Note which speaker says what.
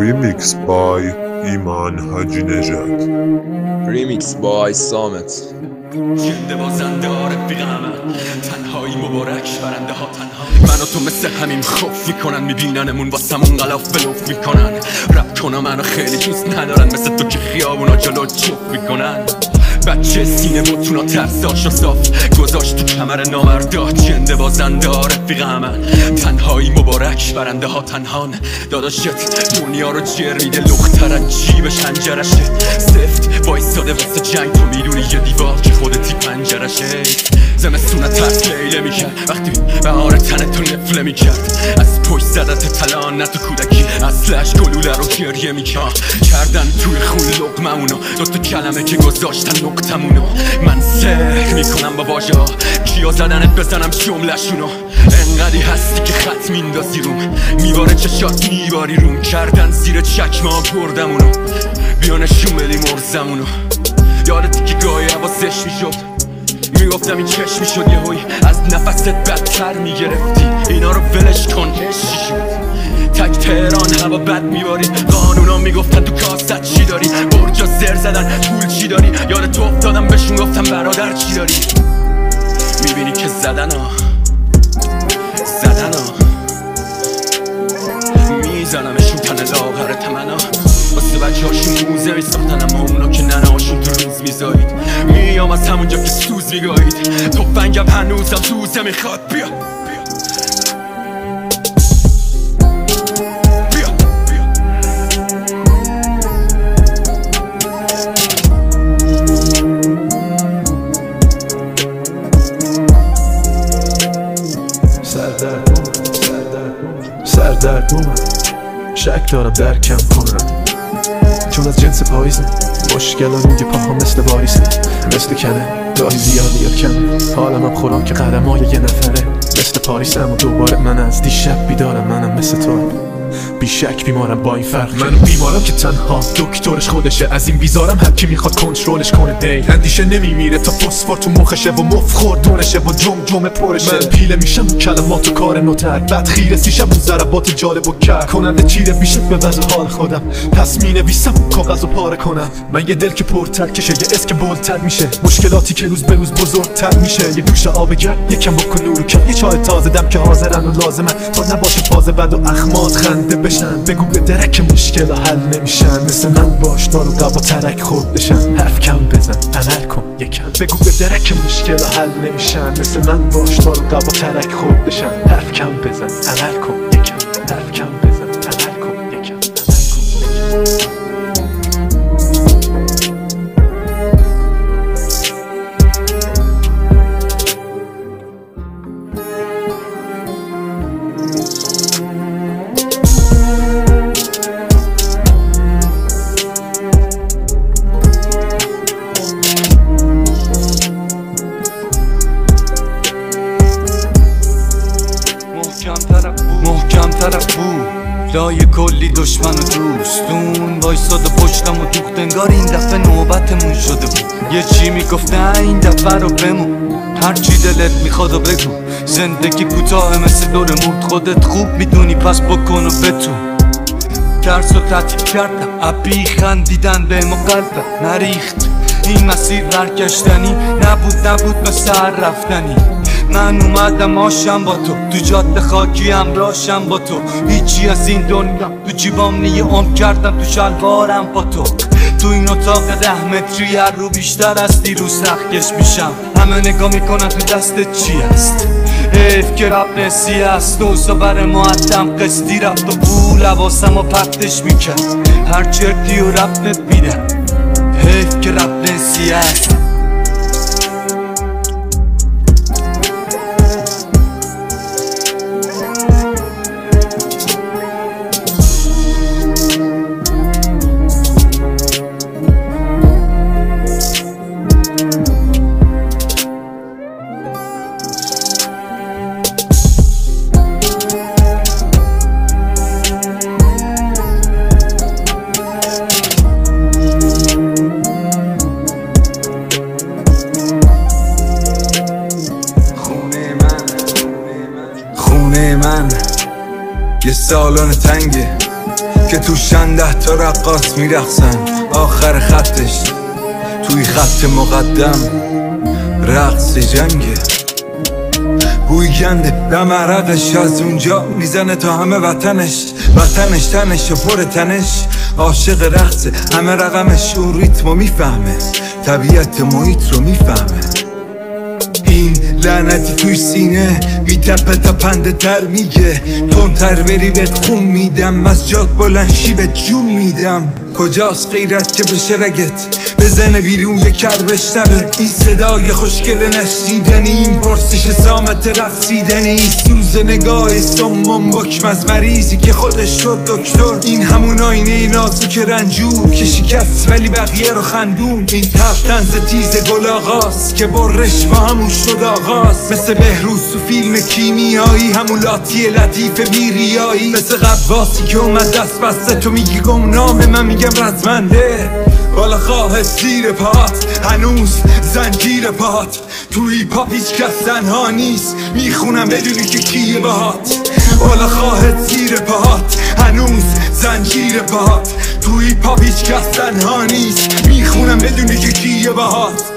Speaker 1: Remix by ایمان حاجی نژاد.
Speaker 2: Remix by سامت.
Speaker 3: جنده بازنده ها رفیقم، تنهایی مبارک برنده ها تنها. من و تو مثل همین خوف میکنن، میبیننمون واسمون غلاف بلوف میکنن. رپ کنم منو خیلی دوست ندارن، مثل تو که خیابونا جلو جف میکنن. بچه سینه بوتونا ترساش و صاف گذاشت تو کمر نامردا. جنده بازنده ها رفیقم، تنهایی مبارک برنده ها تنهان. داداشت دنیا رو جر میده، لختر از جیب شنجرشه. سفت وایستاده واسه جنگ، تو میدونی یه دیوار که خودتی پنجرشه. زمستونه ترس لیله میکرد وقتی بهار تن تو نفله میکرد. از پشت زدت تلان نه تو کودکی، اصلش گلوله رو گریه میکرد. کردن توی خون لقممونو، دوتا کلمه که گذاشتن نقطمونو. من سحر میکنم با واژه ها، کیا زدنت بزنم جمله‌شونو. انقدی هستی که خط میندازی روم، میباره چشات میباری روم. کردن زیر چکمه بردمونو، بیا نشون بدی مرزمونو. یادتی که گاهی حواسش میشد، میگفتم این چشم میشد یه هوی از نفست بدتر میگرفتی. اینا رو ولش کن چی شد؟ تک تهران هوا بد میباری، قانونا میگفتن تو کاست چی داری. برجا زر زدن پول چی داری، یاد تو افتادم بهشون گفتم برادر چی داری. میبینی که زدن ها میزنمشون تن لاغر تمنا. واسه بچه هاشون موزه میساختن، اما اونا که ننه هاشون تو روز میزایید. میام از همونجا که سوز میگایید، تفنگم هنوزم دوزه میخواد. بیا
Speaker 4: سردرگمم، شک دارم درکم کنم، چون از جنس پاییزم. مشکلان روی پاها مثل باریسه، مثل کنه راهی زیادی یا کم. حالم هم خوراک قدم های یه نفره، مثل پاریس. اما دوباره من از دیشب بیدارم، منم مثل تو بیشک بیمارم با این فرق. من بیمارم که تنها دکترش خودشه، از این بیزارم هر کی میخواد کنترلش کنه. دی اندیشه نمیمیره تا فسفر تو مخشه و مف خوردونشه و جمجمه پرشه. من پیله میشم کلمات و کار نوتر، بعد خیره سیشم اون ضربات جالب و کرد کننده چیره بیشت به وضع حال خودم. پس مینویسم کاغذ و پاره کنم. من یه دل که پرتر کشه، یه اسم که بلتر میشه، مشکلاتی که روز به روز بزرگتر میشه. یه دوش آب گرم یکم بکن نور کم، یه چای تازه دم که حاضرن و لازمن، تا نباشه فاز بد و اخماد خنده بشن. بگو به درک مشکل حل نمیشن، مثل من باش دارو قبا ترک خود بشن. حرف کم بزن عمل کن یکم، بگو به درک مشکل حل نمیشن، مثل من باش دارو قبا ترک خود بشن. حرف کم بزن عمل کن یکم، حرف کم بزن عمل کن یکم، عمل کن.
Speaker 5: محکم طرف بود لای کلی دشمن و دوستون وایساد و پشتم و دوخت، انگار این دفعه نوبتمون شده بود. یه چی میگفته این دفعه رو بمون، هرچی دلت میخواد و بگو. زندگی کوتاه مثل دور مرد، خودت خوب میدونی پس بکن و بتون. ترس و تعطیل کردم، ابی خندیدن به ما قلبم نریخت. این مسیر برگشتنی نبود مثل هر رفتنی. من اومدم آشم با تو جاده خاکی همراشم با تو. هیچی از این دنیا تو جیبام نیه، عمر کردم تو شلوارم با تو. تو این اتاق 10 متری هر رو بیشتر از دیروز سختکش میشم. همه نگاه میکنن تو دستت چی هست، حیف که رب نسی هست. دوستا بر معدم قسطی رفت و بو لباسم و پرتش میکرد. هر چرتی و ربنت میدم، حیف که رب نسی هست.
Speaker 6: یه سالن تنگه
Speaker 5: که توشن 10 تا رقاص میرقصن آخر خطش توی خط مقدم رقص جنگه بوی گنده دم عرقش از اونجا میزنه تا همه وطنش تنش و پر تنش عاشق رقصه همه رقمش اون ریتمو میفهمه طبیعت محیط رو میفهمه این لعنتی توی سینه میتپه تا پنده تر میگه تندتر بری بهت خون میدم از جات بلند شی به جون میدم کجاست غیرت که بشه رگت بزنه بیرون یه کر بشنوه این صدای خوشگل نشیدنی این پرسش سامت رقصیدنی سوز نگاه سمم بکم از مریضی که خودش شد دکتر این همون آینه نازک رنجور که شکست ولی بقیه رو خندون این تفتنز تیز گل آغاز که برش با همون شد آغاز مثل بهروز تو فیلم کیمیایی همون لاتی لطیف بیریایی مثل قواسی که اومد دست بسته تو میگی گمنامه من میگم رزمنده بالا خواهد زیر پات هنوز زنجیر پات توی پاپ هیچ کس تنها نیست میخونم بدونی که کیه باهات بالا خواهد زیر پات هنوز زنجیر پات توی پاپ هیچ کس تنها نیست میخونم بدونی که کیه باهات